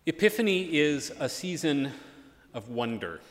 Epiphany is a season of wonder.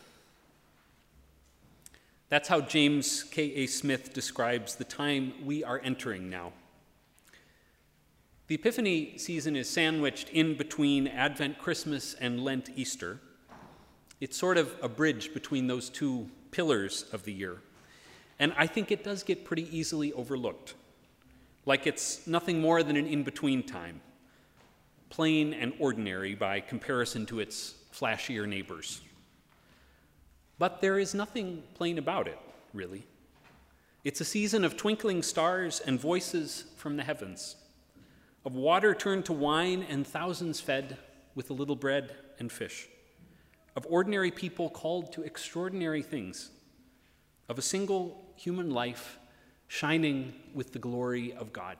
That's how James K.A. Smith describes the time we are entering now. The Epiphany season is sandwiched in between Advent, Christmas, and Lent, Easter. It's sort of a bridge between those two pillars of the year. And I think it does get pretty easily overlooked, like it's nothing more than an in-between time, plain and ordinary by comparison to its flashier neighbors. But there is nothing plain about it, really. It's a season of twinkling stars and voices from the heavens, of water turned to wine and thousands fed with a little bread and fish, of ordinary people called to extraordinary things, of a single human life shining with the glory of God.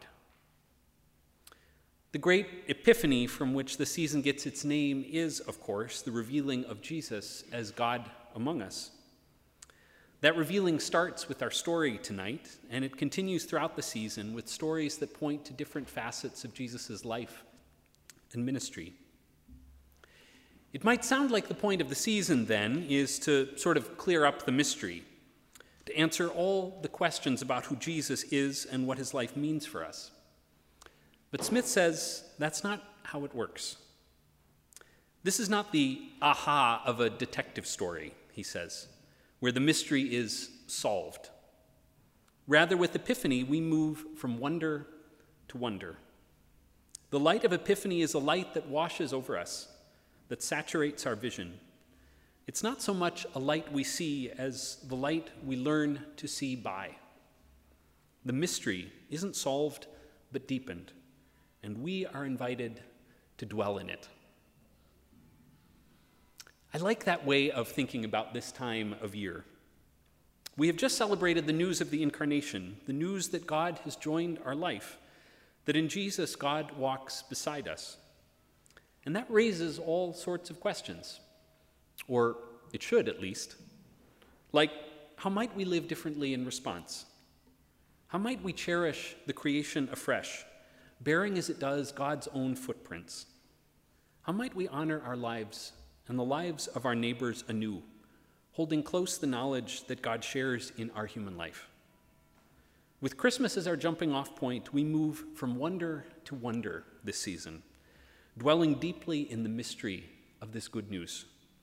The great epiphany from which the season gets its name is, of course, the revealing of Jesus as God among us. That revealing starts with our story tonight, and it continues throughout the season with stories that point to different facets of Jesus' life and ministry. It might sound like the point of the season, then, is to sort of clear up the mystery, to answer all the questions about who Jesus is and what his life means for us. But Smith says that's not how it works. This is not the aha of a detective story, he says, where the mystery is solved. Rather, with Epiphany, we move from wonder to wonder. The light of Epiphany is a light that washes over us, that saturates our vision. It's not so much a light we see as the light we learn to see by. The mystery isn't solved, but deepened, and we are invited to dwell in it. I like that way of thinking about this time of year. We have just celebrated the news of the Incarnation, the news that God has joined our life, that in Jesus God walks beside us. And that raises all sorts of questions, or it should at least. Like, how might we live differently in response? How might we cherish the creation afresh, bearing as it does God's own footprints? How might we honor our lives and the lives of our neighbors anew, holding close the knowledge that God shares in our human life? With Christmas as our jumping off point, we move from wonder to wonder this season, dwelling deeply in the mystery of this good news.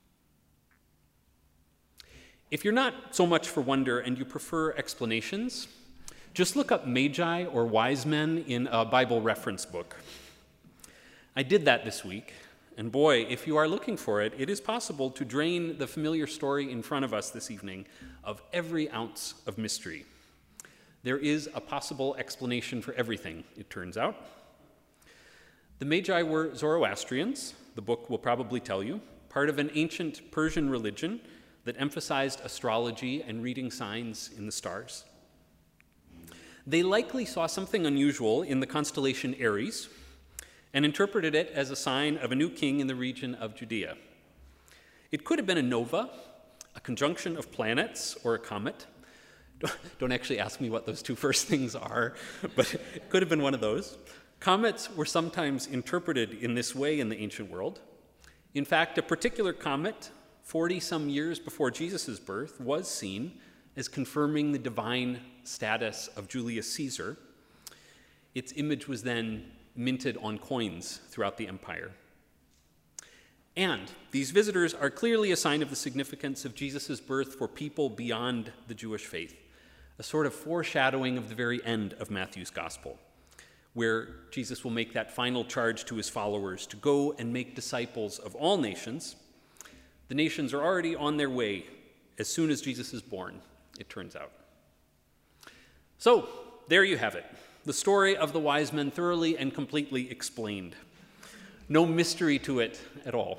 If you're not so much for wonder and you prefer explanations, just look up magi or wise men in a Bible reference book. I did that this week, and boy, if you are looking for it, it is possible to drain the familiar story in front of us this evening of every ounce of mystery. There is a possible explanation for everything, it turns out. The Magi were Zoroastrians, the book will probably tell you, part of an ancient Persian religion that emphasized astrology and reading signs in the stars. They likely saw something unusual in the constellation Aries and interpreted it as a sign of a new king in the region of Judea. It could have been a nova, a conjunction of planets, or a comet. Don't actually ask me what those two first things are, but it could have been one of those. Comets were sometimes interpreted in this way in the ancient world. In fact, a particular comet, 40-some years before Jesus' birth, was seen as confirming the divine status of Julius Caesar. Its image was then minted on coins throughout the empire. And these visitors are clearly a sign of the significance of Jesus' birth for people beyond the Jewish faith, a sort of foreshadowing of the very end of Matthew's gospel, where Jesus will make that final charge to his followers to go and make disciples of all nations. The nations are already on their way as soon as Jesus is born, it turns out. So, there you have it. The story of the wise men thoroughly and completely explained. No mystery to it at all.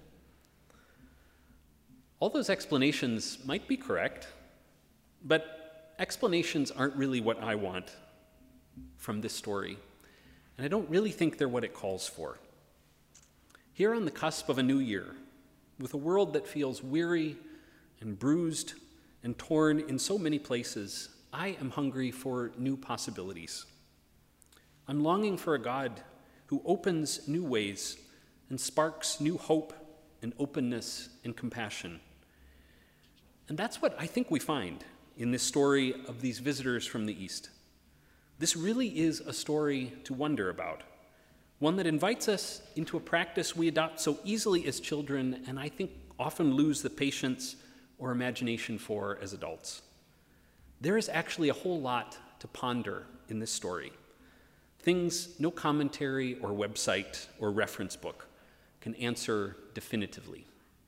All those explanations might be correct, but explanations aren't really what I want from this story, and I don't really think they're what it calls for. Here on the cusp of a new year, with a world that feels weary and bruised and torn in so many places, I am hungry for new possibilities. I'm longing for a God who opens new ways and sparks new hope and openness and compassion. And that's what I think we find in this story of these visitors from the East. This really is a story to wonder about, one that invites us into a practice we adopt so easily as children, and I think often lose the patience or imagination for as adults. There is actually a whole lot to ponder in this story. Things no commentary or website or reference book can answer definitively.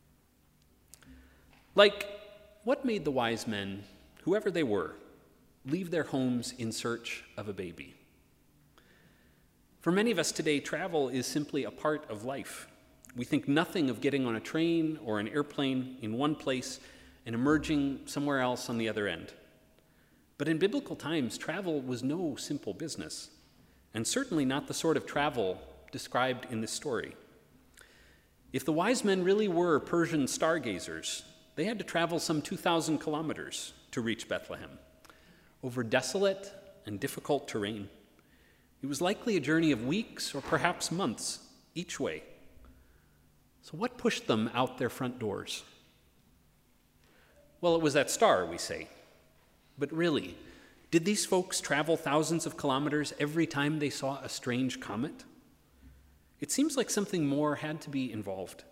Like, what made the wise men, whoever they were, leave their homes in search of a baby? For many of us today, travel is simply a part of life. We think nothing of getting on a train or an airplane in one place and emerging somewhere else on the other end. But in biblical times, travel was no simple business, and certainly not the sort of travel described in this story. If the wise men really were Persian stargazers, they had to travel some 2,000 kilometers to reach Bethlehem, over desolate and difficult terrain. It was likely a journey of weeks or perhaps months each way. So what pushed them out their front doors? Well, it was that star, we say. But really, did these folks travel thousands of kilometers every time they saw a strange comet? It seems like something more had to be involved.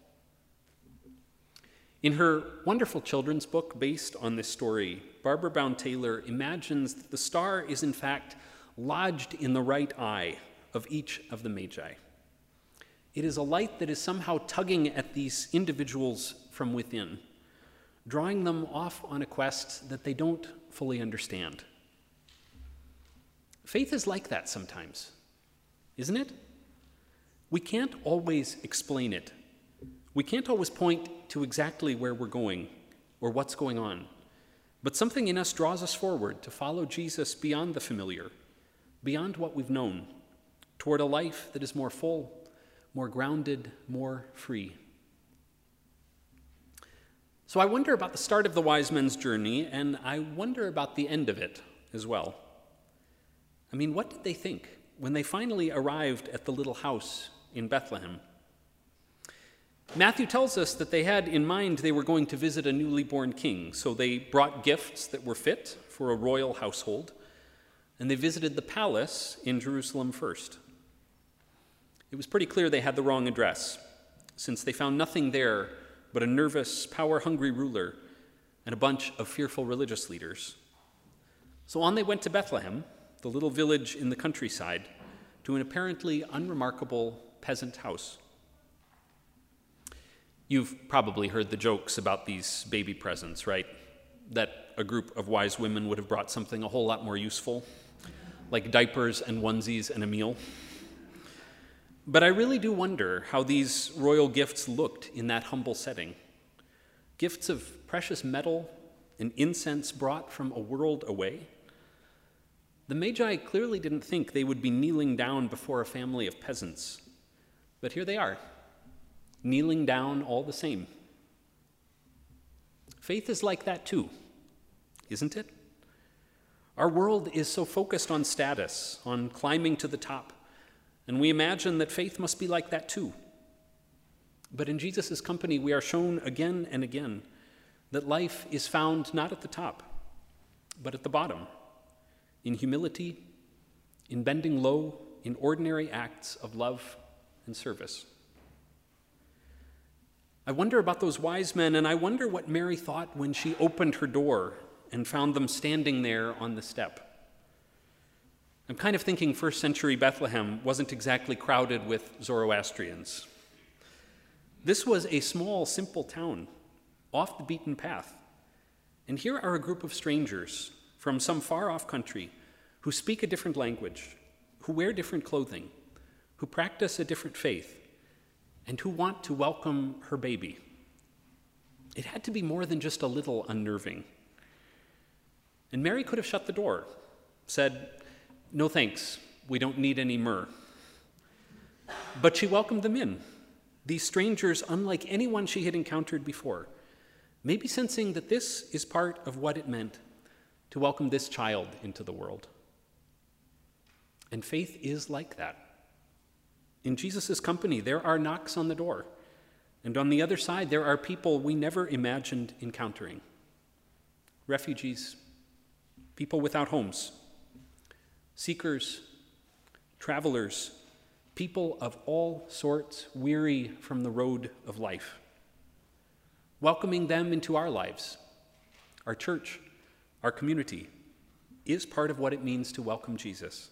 In her wonderful children's book based on this story, Barbara Bound Taylor imagines that the star is in fact lodged in the right eye of each of the Magi. It is a light that is somehow tugging at these individuals from within, drawing them off on a quest that they don't fully understand. Faith is like that sometimes, isn't it? We can't always explain it. We can't always point to exactly where we're going or what's going on. But something in us draws us forward to follow Jesus beyond the familiar, beyond what we've known, toward a life that is more full, more grounded, more free. So I wonder about the start of the wise men's journey, and I wonder about the end of it as well. I mean, what did they think when they finally arrived at the little house in Bethlehem? Matthew tells us that they had in mind they were going to visit a newly born king, so they brought gifts that were fit for a royal household, and they visited the palace in Jerusalem first. It was pretty clear they had the wrong address, since they found nothing there but a nervous, power-hungry ruler and a bunch of fearful religious leaders. So on they went to Bethlehem, the little village in the countryside, to an apparently unremarkable peasant house. You've probably heard the jokes about these baby presents, right? That a group of wise women would have brought something a whole lot more useful, like diapers and onesies and a meal. But I really do wonder how these royal gifts looked in that humble setting. Gifts of precious metal and incense brought from a world away. The Magi clearly didn't think they would be kneeling down before a family of peasants, but here they are, kneeling down all the same. Faith is like that too, isn't it? Our world is so focused on status, on climbing to the top, and we imagine that faith must be like that too. But in Jesus' company, we are shown again and again that life is found not at the top, but at the bottom, in humility, in bending low, in ordinary acts of love and service. I wonder about those wise men, and I wonder what Mary thought when she opened her door and found them standing there on the step. I'm kind of thinking first century Bethlehem wasn't exactly crowded with Zoroastrians. This was a small, simple town, off the beaten path. And here are a group of strangers from some far-off country who speak a different language, who wear different clothing, who practice a different faith, and who want to welcome her baby. It had to be more than just a little unnerving. And Mary could have shut the door, said, "No thanks, we don't need any myrrh." But she welcomed them in, these strangers unlike anyone she had encountered before, maybe sensing that this is part of what it meant to welcome this child into the world. And faith is like that. In Jesus' company, there are knocks on the door. And on the other side, there are people we never imagined encountering. Refugees, people without homes, seekers, travelers, people of all sorts weary from the road of life. Welcoming them into our lives, our church, our community, is part of what it means to welcome Jesus.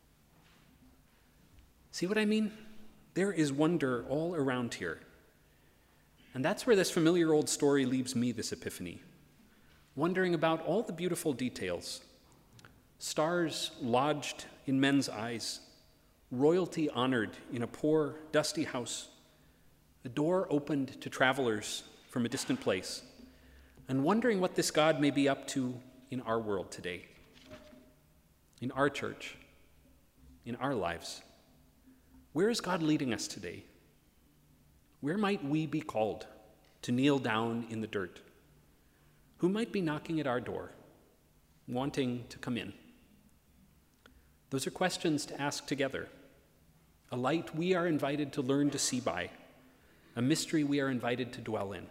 See what I mean? There is wonder all around here. And that's where this familiar old story leaves me this Epiphany, wondering about all the beautiful details. Stars lodged in men's eyes, royalty honored in a poor, dusty house, the door opened to travelers from a distant place, and wondering what this God may be up to in our world today, in our church, in our lives. Where is God leading us today? Where might we be called to kneel down in the dirt? Who might be knocking at our door, wanting to come in? Those are questions to ask together. A light we are invited to learn to see by, a mystery we are invited to dwell in.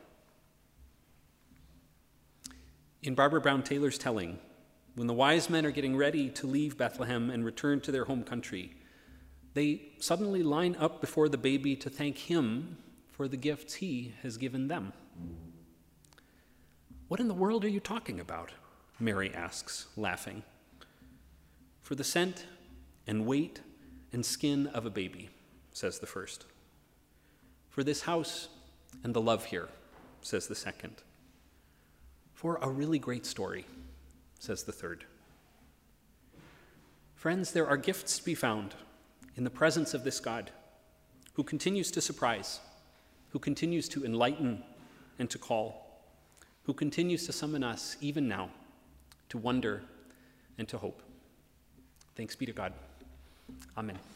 In Barbara Brown Taylor's telling, when the wise men are getting ready to leave Bethlehem and return to their home country, they suddenly line up before the baby to thank him for the gifts he has given them. "What in the world are you talking about?" Mary asks, laughing. "For the scent and weight and skin of a baby," says the first. "For this house and the love here," says the second. "For a really great story," says the third. Friends, there are gifts to be found in the presence of this God who continues to surprise, who continues to enlighten and to call, who continues to summon us even now to wonder and to hope. Thanks be to God. Amen.